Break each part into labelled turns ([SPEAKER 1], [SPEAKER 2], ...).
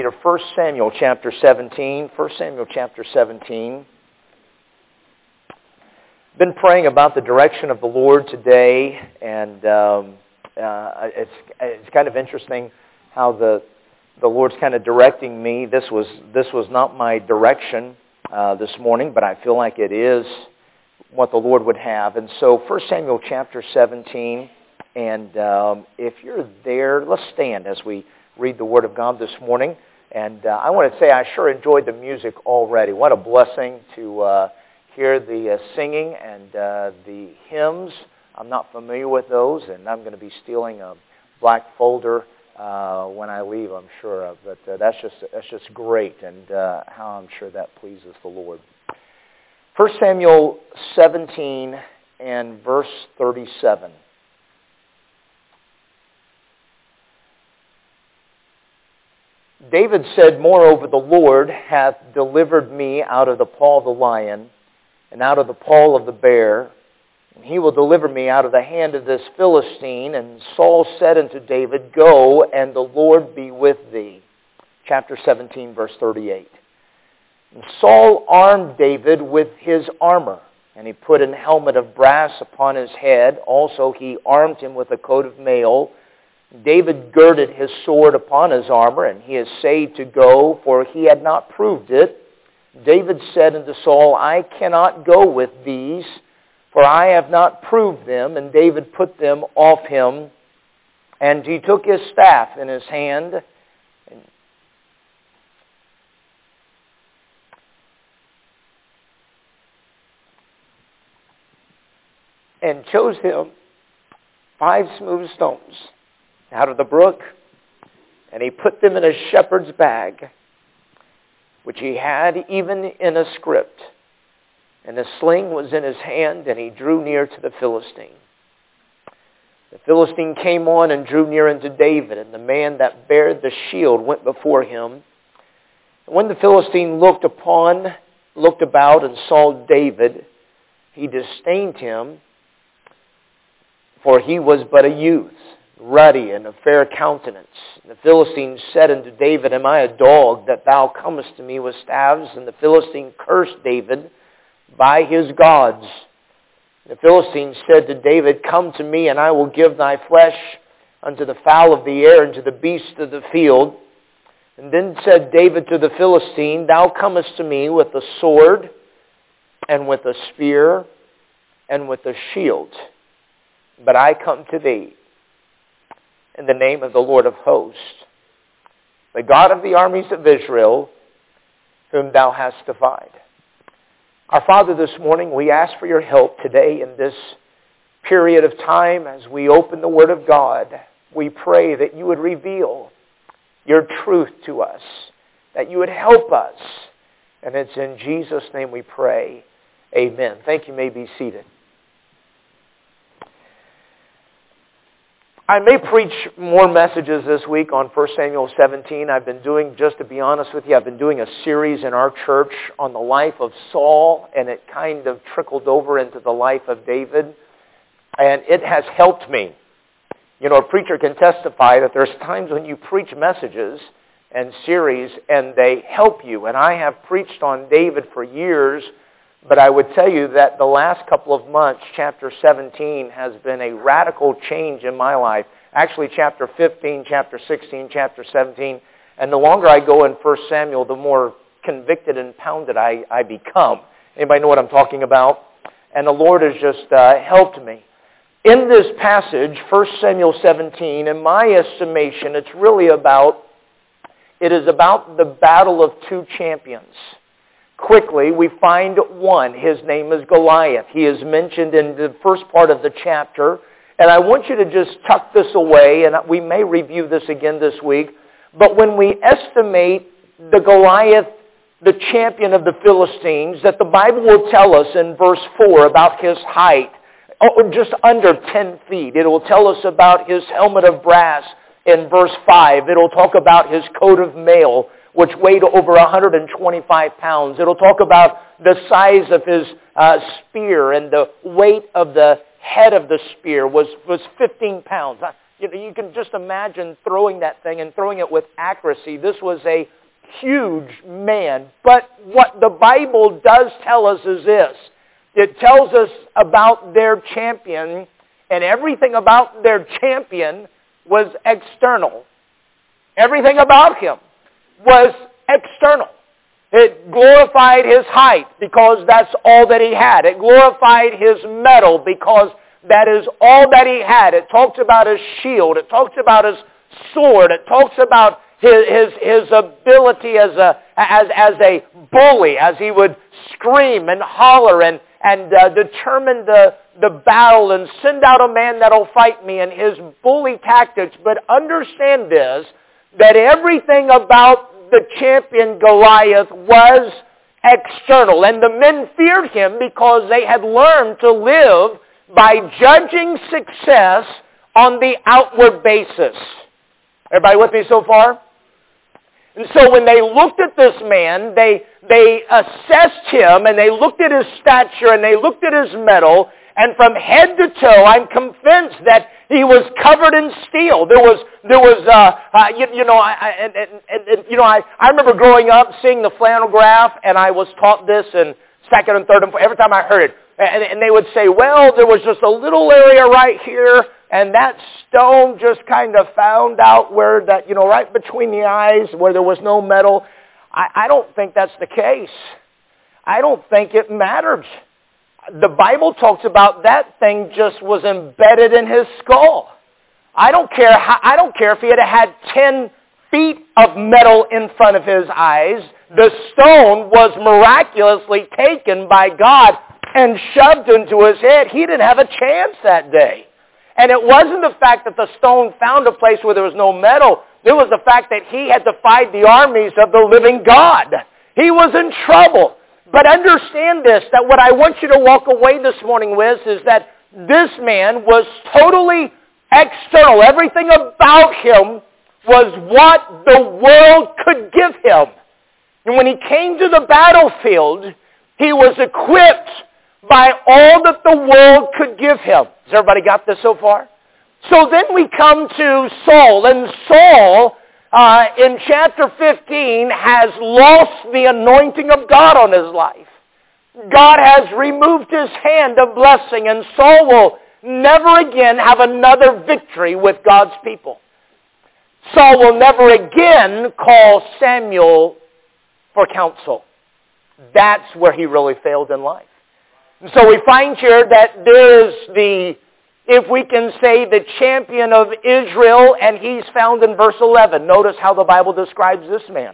[SPEAKER 1] to 1 Samuel chapter 17. 1 Samuel chapter 17. Been praying about the direction of the Lord today, and it's kind of interesting how the Lord's kind of directing me. This was not my direction this morning, but I feel like it is what the Lord would have. And so 1 Samuel chapter 17, and if you're there, let's stand as we read the Word of God this morning. And I want to say I sure enjoyed the music already. What a blessing to hear the singing and the hymns. I'm not familiar with those, and I'm going to be stealing a black folder when I leave, I'm sure of. But that's just great, and how I'm sure that pleases the Lord. 1 Samuel 17 and verse 37. David said, "Moreover, the Lord hath delivered me out of the paw of the lion, and out of the paw of the bear, and he will deliver me out of the hand of this Philistine." And Saul said unto David, "Go, and the Lord be with thee." Chapter 17, verse 38. And Saul armed David with his armor, and he put an helmet of brass upon his head. Also he armed him with a coat of mail. David girded his sword upon his armor, and he essayed to go, for he had not proved it. David said unto Saul, "I cannot go with these, for I have not proved them." And David put them off him, and he took his staff in his hand, and chose him 5 smooth stones out of the brook, and he put them in a shepherd's bag, which he had even in a script. And a sling was in his hand, and he drew near to the Philistine. The Philistine came on and drew near unto David, and the man that bare the shield went before him. And when the Philistine looked about and saw David, he disdained him, for he was but a youth, ruddy and of fair countenance. And the Philistine said unto David, "Am I a dog that thou comest to me with staves?" And the Philistine cursed David by his gods. The Philistine said to David, "Come to me, and I will give thy flesh unto the fowl of the air and to the beasts of the field." And then said David to the Philistine, "Thou comest to me with a sword, and with a spear, and with a shield. But I come to thee in the name of the Lord of hosts, the God of the armies of Israel, whom thou hast defied." Our Father, this morning we ask for your help today in this period of time as we open the Word of God. We pray that you would reveal your truth to us, that you would help us. And it's in Jesus' name we pray. Amen. Thank you. You may be seated. I may preach more messages this week on 1 Samuel 17. I've been doing, just to be honest with you, I've been doing a series in our church on the life of Saul, and it kind of trickled over into the life of David, and it has helped me. You know, a preacher can testify that there's times when you preach messages and series, and they help you. And I have preached on David for years, but I would tell you that the last couple of months, chapter 17 has been a radical change in my life. Actually, chapter 15, chapter 16, chapter 17. And the longer I go in 1 Samuel, the more convicted and pounded I become. Anybody know what I'm talking about? And the Lord has just helped me. In this passage, 1 Samuel 17, in my estimation, it is about the battle of 2 champions. Quickly, we find one. His name is Goliath. He is mentioned in the first part of the chapter. And I want you to just tuck this away, and we may review this again this week. But when we estimate the Goliath, the champion of the Philistines, that the Bible will tell us in verse 4 about his height, just under 10 feet. It will tell us about his helmet of brass in verse 5. It will talk about his coat of mail, which weighed over 125 pounds. It'll talk about the size of his spear, and the weight of the head of the spear was 15 pounds. You can just imagine throwing that thing and throwing it with accuracy. This was a huge man. But what the Bible does tell us is this. It tells us about their champion, and everything about their champion was external. Everything about him was external. It glorified his height because that's all that he had. It glorified his mettle because that is all that he had. It talks about his shield. It talks about his sword. It talks about his ability as a bully, as he would scream and holler and determine the battle and send out a man that'll fight me, and his bully tactics. But understand this, that everything about the champion Goliath was external. And the men feared him because they had learned to live by judging success on the outward basis. Everybody with me so far? And so when they looked at this man, they assessed him, and they looked at his stature, and they looked at his mettle, and from head to toe, I'm convinced that he was covered in steel. I remember growing up seeing the flannel graph, and I was taught this in second and third and fourth, every time I heard it. And they would say, well, there was just a little area right here, and that stone just kind of found out where that, right between the eyes where there was no metal. I don't think that's the case. I don't think it mattered. The Bible talks about that thing just was embedded in his skull. I don't care if he had 10 feet of metal in front of his eyes. The stone was miraculously taken by God and shoved into his head. He didn't have a chance that day. And it wasn't the fact that the stone found a place where there was no metal. It was the fact that he had to fight the armies of the living God. He was in trouble. But understand this, that what I want you to walk away this morning with is that this man was totally external. Everything about him was what the world could give him. And when he came to the battlefield, he was equipped by all that the world could give him. Has everybody got this so far? So then we come to Saul. And Saul, in chapter 15, has lost the anointing of God on his life. God has removed his hand of blessing, and Saul will never again have another victory with God's people. Saul will never again call Samuel for counsel. That's where he really failed in life. And so we find here that there is if we can say, the champion of Israel, and he's found in verse 11. Notice how the Bible describes this man.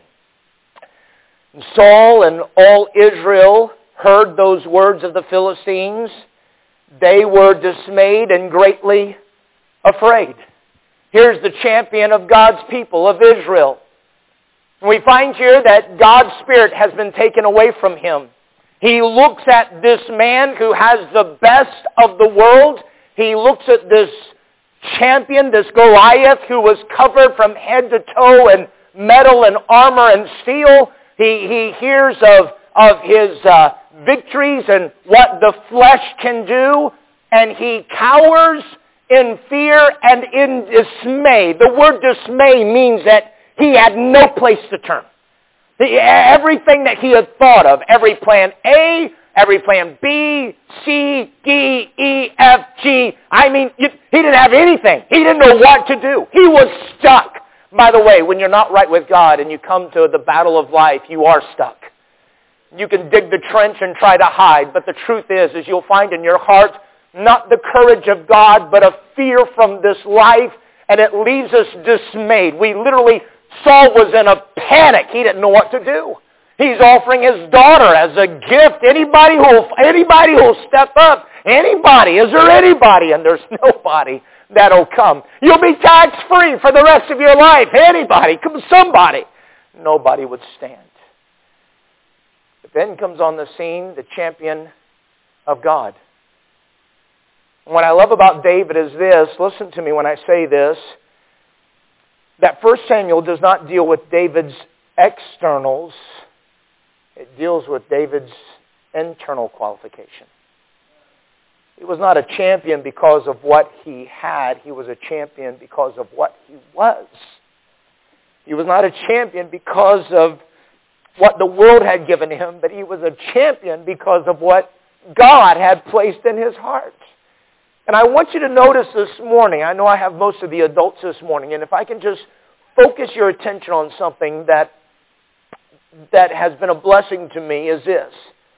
[SPEAKER 1] Saul and all Israel heard those words of the Philistines. They were dismayed and greatly afraid. Here's the champion of God's people, of Israel. And we find here that God's Spirit has been taken away from him. He looks at this man who has the best of the world. He looks at this champion, this Goliath, who was covered from head to toe in metal and armor and steel. He hears of his victories and what the flesh can do, and he cowers in fear and in dismay. The word dismay means that he had no place to turn. Everything that he had thought of, every plan A, every plan B, C, D, E, F, G. He didn't have anything. He didn't know what to do. He was stuck. By the way, when you're not right with God and you come to the battle of life, you are stuck. You can dig the trench and try to hide, but the truth is you'll find in your heart not the courage of God, but a fear from this life, and it leaves us dismayed. Saul was in a panic. He didn't know what to do. He's offering his daughter as a gift. Anybody who'll step up. Anybody. Is there anybody? And there's nobody that'll come. You'll be tax-free for the rest of your life. Anybody. Come, somebody. Nobody would stand. But then comes on the scene the champion of God. And what I love about David is this. Listen to me when I say this. That 1 Samuel does not deal with David's externals. It deals with David's internal qualification. He was not a champion because of what he had. He was a champion because of what he was. He was not a champion because of what the world had given him, but he was a champion because of what God had placed in his heart. And I want you to notice this morning, I know I have most of the adults this morning, and if I can just focus your attention on something that has been a blessing to me is this.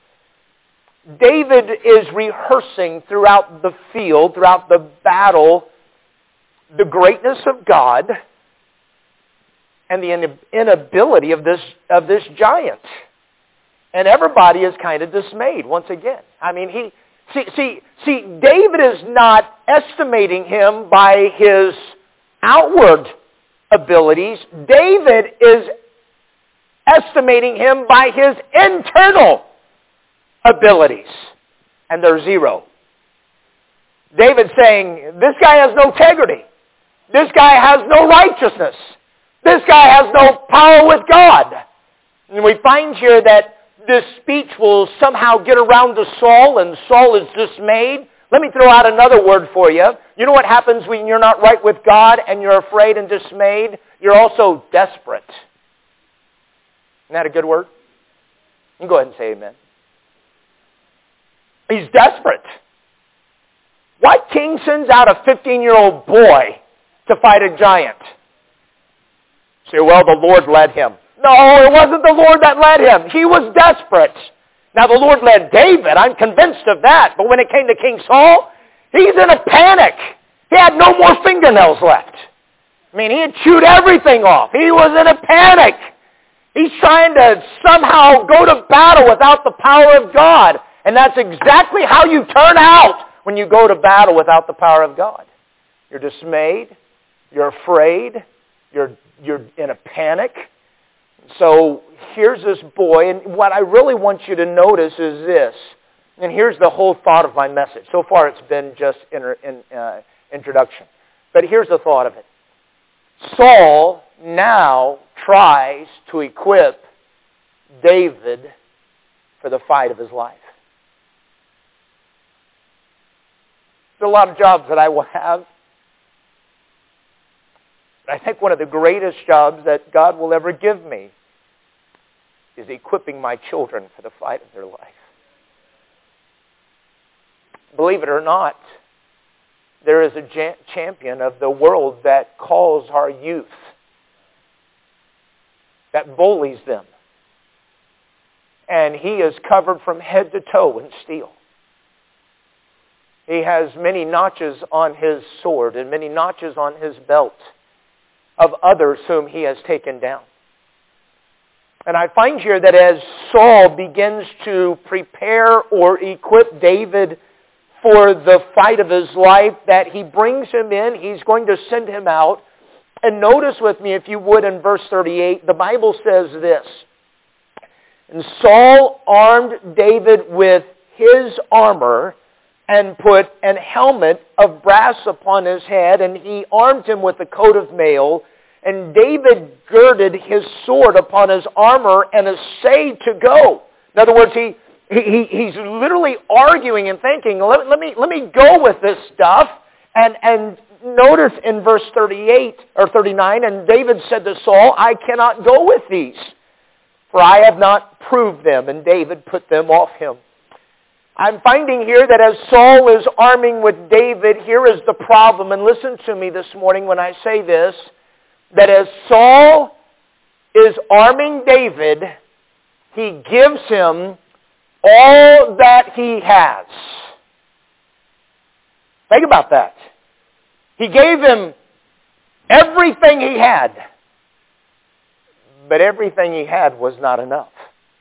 [SPEAKER 1] David is rehearsing throughout the field, throughout the battle, the greatness of God and the inability of this giant. And everybody is kind of dismayed once again. I mean, David is not estimating him by his outward abilities. David is estimating him by his internal abilities. And they're zero. David's saying, this guy has no integrity. This guy has no righteousness. This guy has no power with God. And we find here that this speech will somehow get around to Saul, and Saul is dismayed. Let me throw out another word for you. You know what happens when you're not right with God and you're afraid and dismayed? You're also desperate. Isn't that a good word? You can go ahead and say amen. He's desperate. What king sends out a 15-year-old boy to fight a giant? Say, well, the Lord led him. No, it wasn't the Lord that led him. He was desperate. Now, the Lord led David. I'm convinced of that. But when it came to King Saul, he's in a panic. He had no more fingernails left. I mean, he had chewed everything off. He was in a panic. He's trying to somehow go to battle without the power of God. And that's exactly how you turn out when you go to battle without the power of God. You're dismayed. You're afraid. You're in a panic. So here's this boy, and what I really want you to notice is this. And here's the whole thought of my message. So far it's been just introduction. But here's the thought of it. Saul now tries to equip David for the fight of his life. There are a lot of jobs that I will have. But I think one of the greatest jobs that God will ever give me is equipping my children for the fight of their life. Believe it or not, there is a champion of the world that calls our youth, that bullies them. And he is covered from head to toe in steel. He has many notches on his sword and many notches on his belt of others whom he has taken down. And I find here that as Saul begins to prepare or equip David for the fight of his life, that he brings him in, he's going to send him out. And notice with me, if you would, in verse 38, the Bible says this. And Saul armed David with his armor and put an helmet of brass upon his head, and he armed him with a coat of mail. And David girded his sword upon his armor and essayed to go. In other words, he's literally arguing and thinking, let me go with this stuff. And notice in verse 38 or 39, and David said to Saul, I cannot go with these, for I have not proved them. And David put them off him. I'm finding here that as Saul is arming with David, here is the problem. And listen to me this morning when I say this, that as Saul is arming David, he gives him all that he has. Think about that. He gave him everything he had, but everything he had was not enough.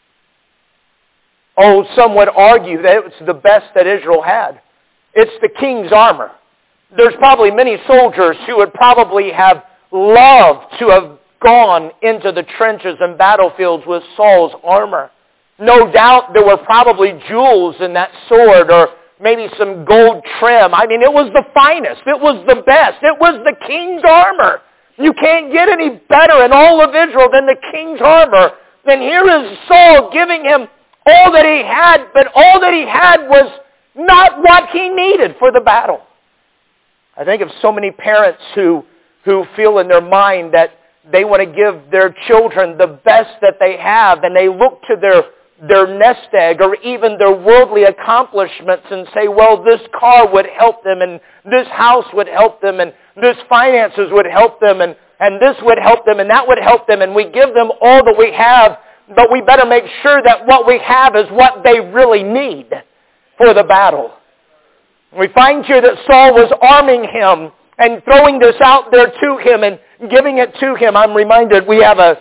[SPEAKER 1] Oh, some would argue that it's the best that Israel had. It's the king's armor. There's probably many soldiers who would probably have loved to have gone into the trenches and battlefields with Saul's armor. No doubt there were probably jewels in that sword, or maybe some gold trim. I mean, it was the finest. It was the best. It was the king's armor. You can't get any better in all of Israel than the king's armor. Then here is Saul giving him all that he had, but all that he had was not what he needed for the battle. I think of so many parents who feel in their mind that they want to give their children the best that they have, and they look to their nest egg or even their worldly accomplishments and say, well, this car would help them, and this house would help them, and this finances would help them, and this would help them, and that would help them, and we give them all that we have, but we better make sure that what we have is what they really need for the battle. We find here that Saul was arming him and throwing this out there to him and giving it to him. I'm reminded we have a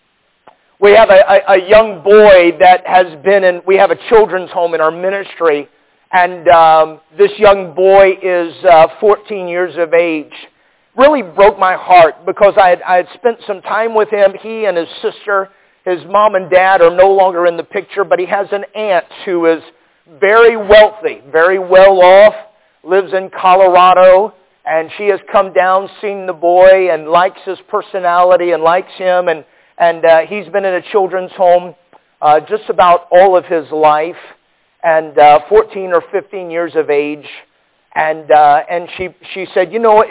[SPEAKER 1] young boy that has been in, we have a children's home in our ministry, and this young boy is 14 years of age. Really broke my heart because I had spent some time with him. He and his sister, his mom and dad are no longer in the picture, but he has an aunt who is very wealthy, very well off, lives in Colorado, and she has come down, seen the boy, and likes his personality and likes him, and he's been in a children's home just about all of his life, and 14 or 15 years of age, and she said, you know,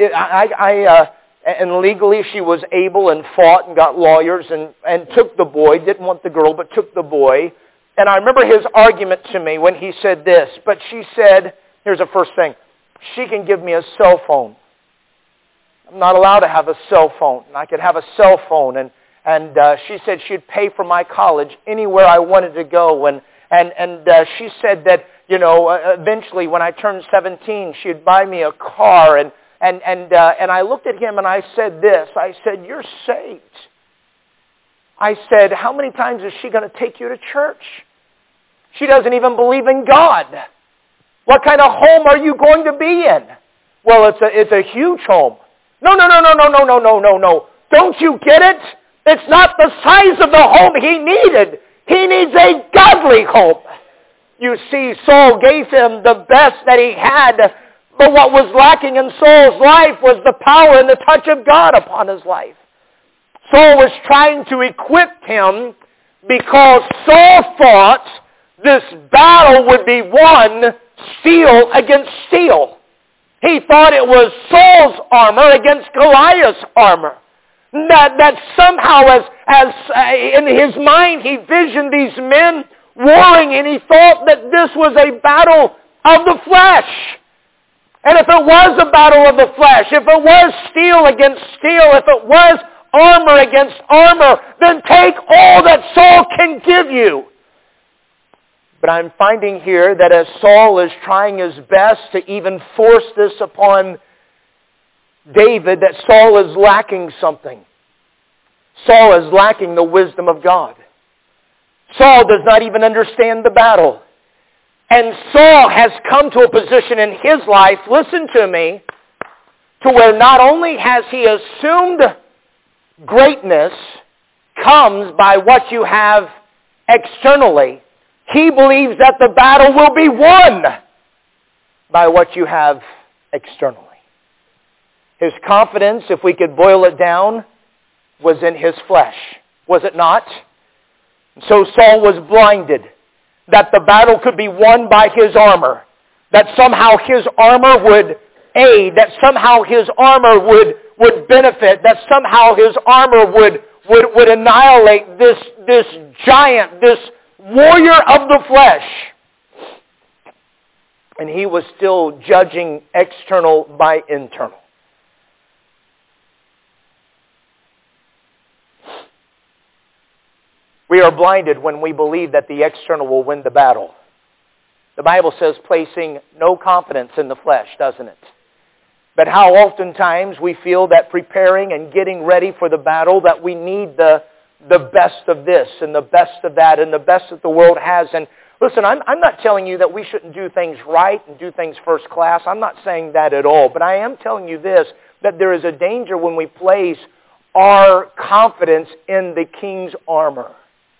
[SPEAKER 1] and legally she was able and fought and got lawyers and took the boy, didn't want the girl, but took the boy. And I remember his argument to me when he said this, but she said, here's the first thing, she can give me a cell phone. I'm not allowed to have a cell phone. I could have a cell phone. And she said she'd pay for my college anywhere I wanted to go. And she said that, you know, eventually when I turned 17, she'd buy me a car. And I looked at him and I said this. I said, you're saved. I said, how many times is she going to take you to church? She doesn't even believe in God. What kind of home are you going to be in? Well, it's a huge home. No. Don't you get it? It's not the size of the home he needed. He needs a godly home. You see, Saul gave him the best that he had, but what was lacking in Saul's life was the power and the touch of God upon his life. Saul was trying to equip him because Saul thought this battle would be won steel against steel. He thought it was Saul's armor against Goliath's armor. That somehow, as in his mind, he visioned these men warring, and he thought that this was a battle of the flesh. And if it was a battle of the flesh, if it was steel against steel, if it was armor against armor, then take all that Saul can give you. But I'm finding here that as Saul is trying his best to even force this upon David, that Saul is lacking something. Saul is lacking the wisdom of God. Saul does not even understand the battle. And Saul has come to a position in his life, listen to me, to where not only has he assumed greatness comes by what you have externally, he believes that the battle will be won by what you have externally. His confidence, if we could boil it down, was in his flesh. Was it not? So Saul was blinded that the battle could be won by his armor, that somehow his armor would aid, that somehow his armor would benefit, that somehow his armor would annihilate this giant, this warrior of the flesh. And he was still judging external by internal. We are blinded when we believe that the external will win the battle. The Bible says placing no confidence in the flesh, doesn't it? But how oftentimes we feel that preparing and getting ready for the battle, that we need the best of this and the best of that and the best that the world has. And listen, I'm not telling you that we shouldn't do things right and do things first class. I'm not saying that at all. But I am telling you this, that there is a danger when we place our confidence in the king's armor.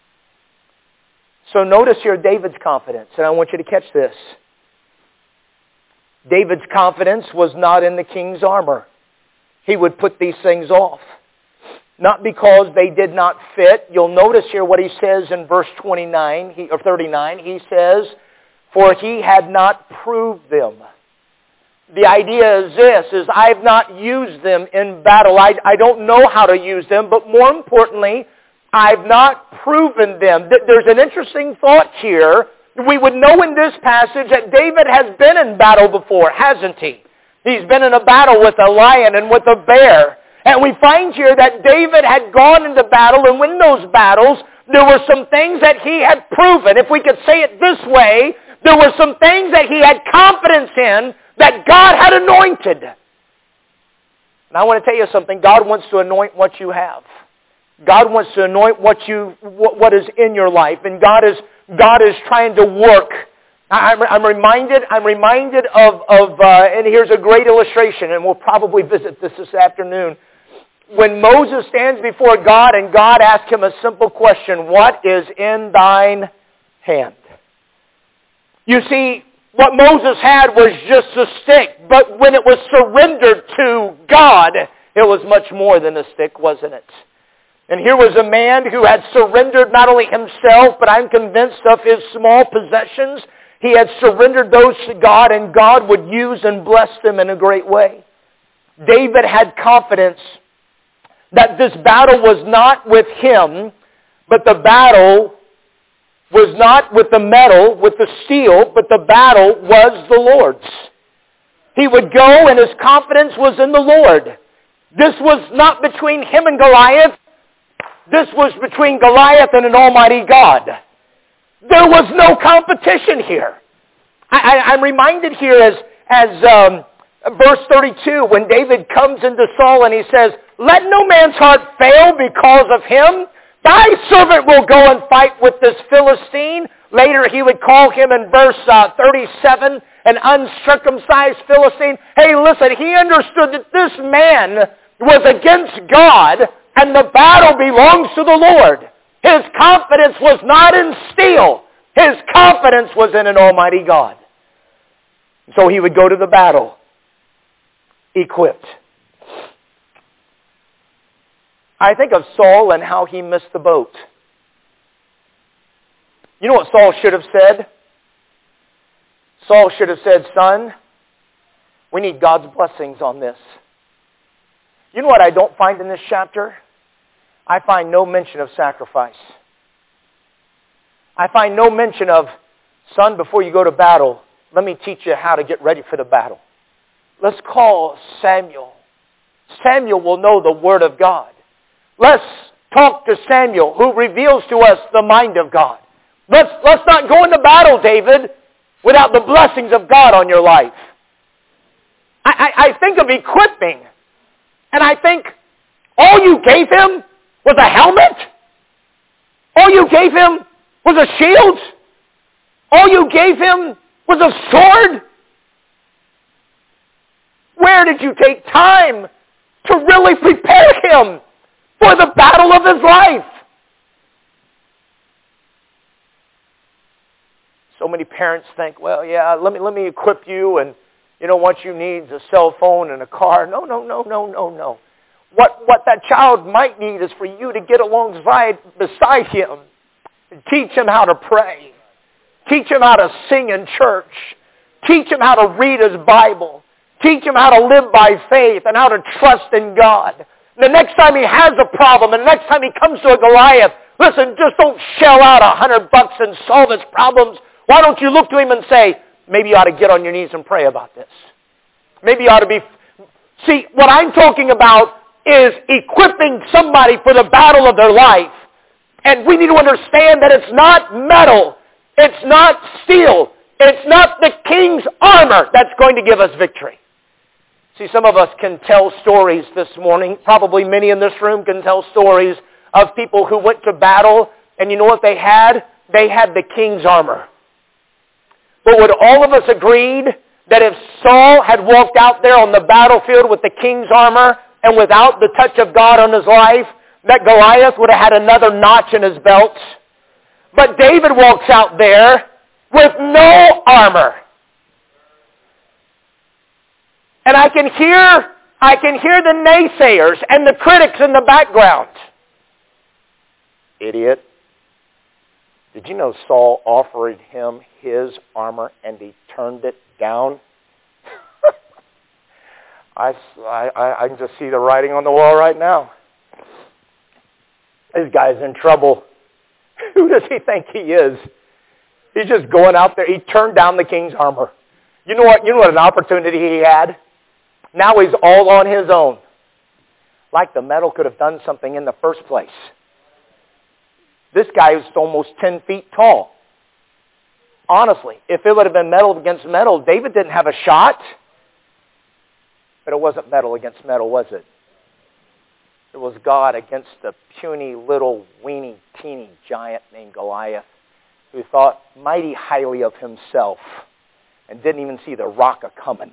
[SPEAKER 1] So notice here David's confidence, and I want you to catch this. David's confidence was not in the king's armor. He would put these things off. Not because they did not fit. You'll notice here what he says in verse 39 or 39. He says, for he had not proved them. The idea is this, is I've not used them in battle. I don't know how to use them, but more importantly, I've not proven them. There's an interesting thought here. We would know in this passage that David has been in battle before, hasn't he? He's been in a battle with a lion and with a bear. And we find here that David had gone into battle, and in those battles, there were some things that he had proven. If we could say it this way, there were some things that he had confidence in that God had anointed. And I want to tell you something. God wants to anoint what you have. God wants to anoint what is in your life. And God is trying to work. I'm reminded of and here's a great illustration, and we'll probably visit this afternoon. When Moses stands before God and God asks him a simple question, what is in thine hand? You see, what Moses had was just a stick, but when it was surrendered to God, it was much more than a stick, wasn't it? And here was a man who had surrendered not only himself, but I'm convinced of his small possessions. He had surrendered those to God, and God would use and bless them in a great way. David had confidence that this battle was not with him, but the battle was not with the metal, with the steel, but the battle was the Lord's. He would go, and his confidence was in the Lord. This was not between him and Goliath. This was between Goliath and an almighty God. There was no competition here. I'm reminded here as verse 32, when David comes into Saul and he says, let no man's heart fail because of him. Thy servant will go and fight with this Philistine. Later he would call him in verse 37 an uncircumcised Philistine. Hey, listen, he understood that this man was against God and the battle belongs to the Lord. His confidence was not in steel. His confidence was in an almighty God. So he would go to the battle equipped. I think of Saul and how he missed the boat. You know what Saul should have said? Saul should have said, son, we need God's blessings on this. You know what I don't find in this chapter? I find no mention of sacrifice. I find no mention of, son, before you go to battle, let me teach you how to get ready for the battle. Let's call Samuel. Samuel will know the Word of God. Let's talk to Samuel, who reveals to us the mind of God. Let's not go into battle, David, without the blessings of God on your life. I think of equipping, and I think all you gave him was a helmet? All you gave him was a shield? All you gave him was a sword? Where did you take time to really prepare him for the battle of his life? So many parents think, well, yeah, let me equip you, and what you need is a cell phone and a car. No. What that child might need is for you to get beside him and teach him how to pray. Teach him how to sing in church. Teach him how to read his Bible. Teach him how to live by faith and how to trust in God. The next time he has a problem, and the next time he comes to a Goliath, listen, just don't shell out $100 and solve his problems. Why don't you look to him and say, maybe you ought to get on your knees and pray about this. Maybe you ought to be... See, what I'm talking about is equipping somebody for the battle of their life. And we need to understand that it's not metal. It's not steel. It's not the king's armor that's going to give us victory. See, some of us can tell stories this morning. Probably many in this room can tell stories of people who went to battle, and you know what they had? They had the king's armor. But would all of us agreed that if Saul had walked out there on the battlefield with the king's armor and without the touch of God on his life, that Goliath would have had another notch in his belt? But David walks out there with no armor. And I can hear the naysayers and the critics in the background. Idiot. Did you know Saul offered him his armor and he turned it down? I can just see the writing on the wall right now. This guy's in trouble. Who does he think he is? He's just going out there. He turned down the king's armor. You know what? You know what an opportunity he had? Now he's all on his own. Like the metal could have done something in the first place. This guy is almost 10 feet tall. Honestly, if it would have been metal against metal, David didn't have a shot. But it wasn't metal against metal, was it? It was God against the puny little weeny teeny giant named Goliath, who thought mighty highly of himself and didn't even see the rock a-coming.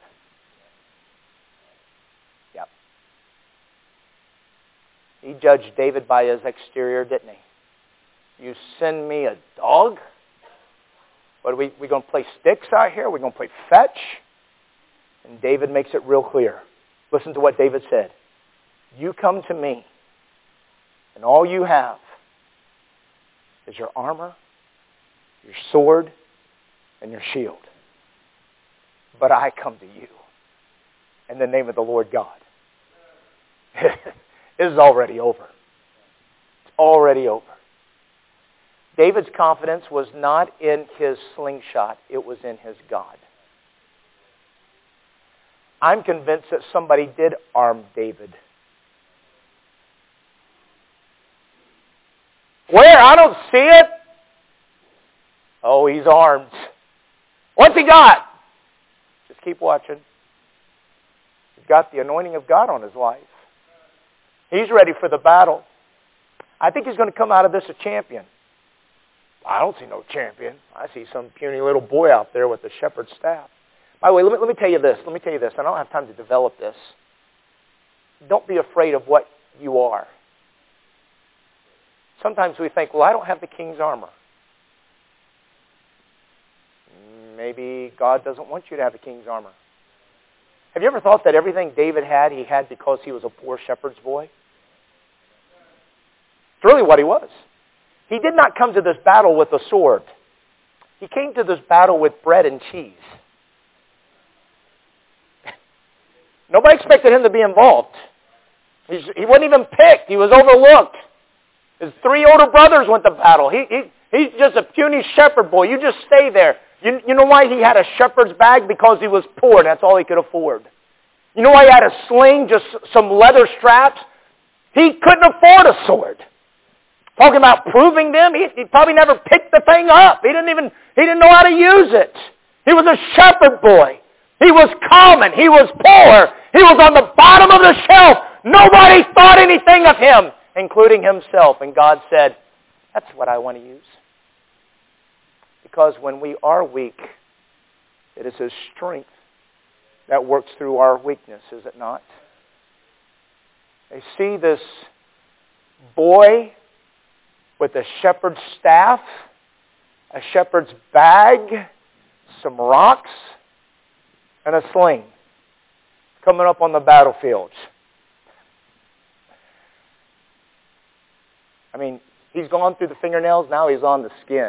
[SPEAKER 1] Yep. He judged David by his exterior, didn't he? You send me a dog? What are we going to play sticks out here? We're going to play fetch? And David makes it real clear. Listen to what David said. You come to me, and all you have is your armor, your sword, and your shield. But I come to you in the name of the Lord God. This is already over. It's already over. David's confidence was not in his slingshot. It was in his God. I'm convinced that somebody did arm David. Where? I don't see it. Oh, he's armed. What's he got? Just keep watching. He's got the anointing of God on his life. He's ready for the battle. I think he's going to come out of this a champion. I don't see no champion. I see some puny little boy out there with a shepherd's staff. By the way, let me tell you this. I don't have time to develop this. Don't be afraid of what you are. Sometimes we think, well, I don't have the king's armor. Maybe God doesn't want you to have the king's armor. Have you ever thought that everything David had, he had because he was a poor shepherd's boy? It's really what he was. He did not come to this battle with a sword. He came to this battle with bread and cheese. Nobody expected him to be involved. He wasn't even picked. He was overlooked. His 3 older brothers went to battle. He's just a puny shepherd boy. You just stay there. You know why he had a shepherd's bag? Because he was poor and that's all he could afford. You know why he had a sling, just some leather straps? He couldn't afford a sword. Talking about proving them, he probably never picked the thing up. He didn't know how to use it. He was a shepherd boy. He was common. He was poor. He was on the bottom of the shelf. Nobody thought anything of him, including himself. And God said, that's what I want to use. Because when we are weak, it is His strength that works through our weakness, is it not? They see this boy with a shepherd's staff, a shepherd's bag, some rocks, and a sling coming up on the battlefield. I mean, he's gone through the fingernails, now he's on the skin.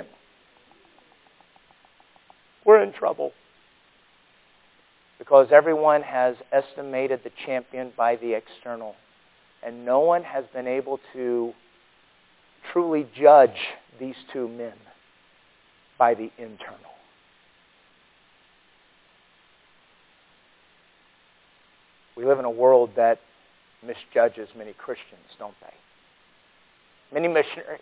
[SPEAKER 1] We're in trouble. Because everyone has estimated the champion by the external. And no one has been able to truly judge these 2 men by the internal. We live in a world that misjudges many Christians, don't they? Many missionaries.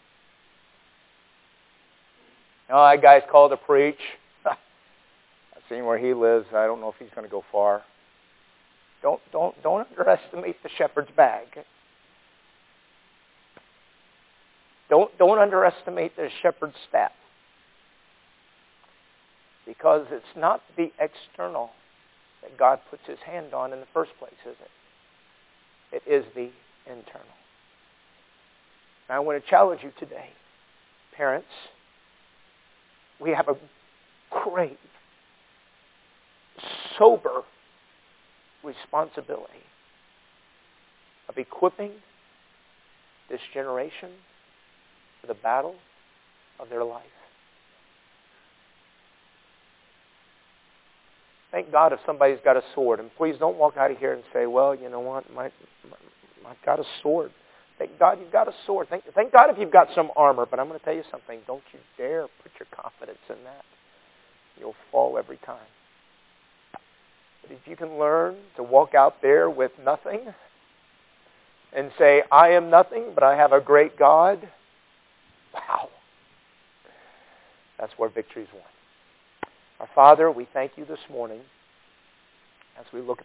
[SPEAKER 1] Oh, that guy's called to preach. I've seen where he lives. I don't know if he's going to go far. Don't underestimate the shepherd's bag. Don't underestimate the shepherd's staff. Because it's not the external that God puts His hand on in the first place, is it? It is the internal. And I want to challenge you today, parents. We have a great, sober responsibility of equipping this generation for the battle of their life. Thank God if somebody's got a sword. And please don't walk out of here and say, well, you know what, I've got a sword. Thank God you've got a sword. Thank God if you've got some armor. But I'm going to tell you something. Don't you dare put your confidence in that. You'll fall every time. But if you can learn to walk out there with nothing and say, I am nothing, but I have a great God, wow. That's where victory's won. Our Father, we thank you this morning as we look at